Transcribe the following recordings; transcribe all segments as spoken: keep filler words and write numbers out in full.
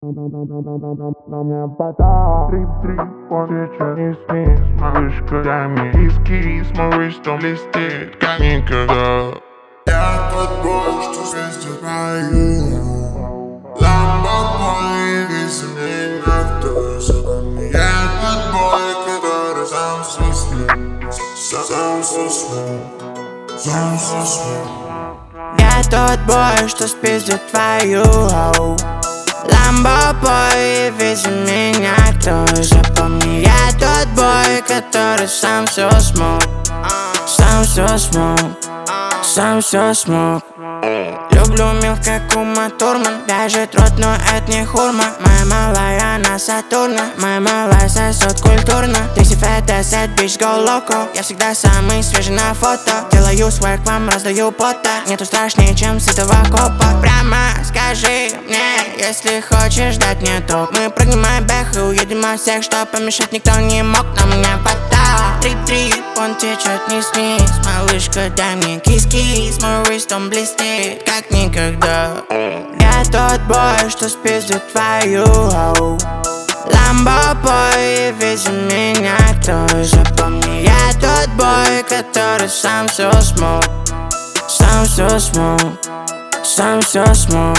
На мне вода, трип-трип, он течет не снизь. Малышка, дай мне кис-кис, мой выступ блестит, как никогда. Я тот бой, что светит твою ламбо-бой, вези меня в твою запомни. Я тот бой, который сам все смог, сам все смог, сам все смог. Я тот бой, что спиздит твою ламбо-бой, вези меня к той запомни. Я тот бой, который сам все смог, сам все смог, сам все смог. Люблю мил, как Ума Турман. Вяжет рот, но это не хурма. Моя малая на Сатурна, моя малая сосет культурно. Трикси фета, сет, бич, go loco. Я всегда самый свежий на фото. Делаю свой к вам, раздаю пота. Нету страшнее, чем с этого копа. Прямо скажи мне, если хочешь дать мне ток. Мы прыгнем бэх и уедем от всех, чтоб помешать никто не мог. На меня вода, трип-трип, он течет не снизь. Малышка, дай мне кис-кис, мой врист, он блестит, как никогда. Я тот бой, что спиздит твою ламбо-бой, вези меня к той запомни. Я тот бой, который сам все смог, сам все смог, сам все смог.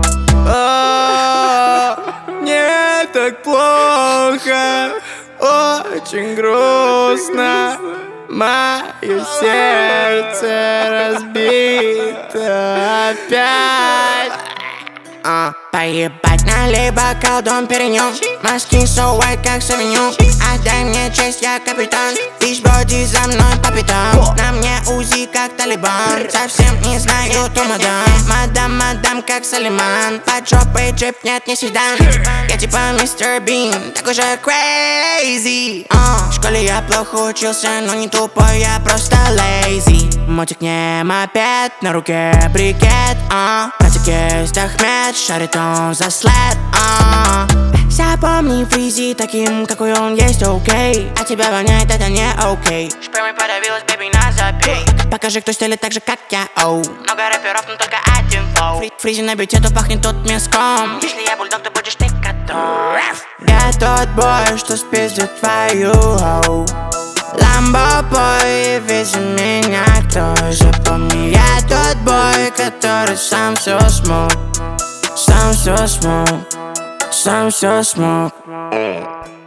О, мне так плохо, очень грустно. Мое сердце разбито опять. А, поебать, налей бокал, дом перенём. Маски so white, как савиньон. Отдай мне честь, я капитан. Бич-боди за мной по пятам. На мне УЗИ, как Талибан. Совсем не знаю ту мадам. Мадам, мадам, как Салиман. Под жопой джип, нет, не седан. Я типа мистер Бин, такой же crazy. uh, В школе я плохо учился, но не тупой, я просто lazy. Мотик не мопед, на руке брикет. uh. Братик есть Ахмед, шарит он за след. uh. Запомни фризи таким, какой он есть, окей. А тебя воняет, это не окей. Шпермой подавилась, бэби, на забей. Покажи, кто стелит так же, как я, оу. Много рэперов, но только один флоу. Фри Фризи на бите, то пахнет тут мяском. Если я бульдог, то будешь ты котом. Я тот бой, что спиздит твою ламбо-бой, вези меня к той запомни. Я тот бой, который сам все смог, сам все смог, сам все смог.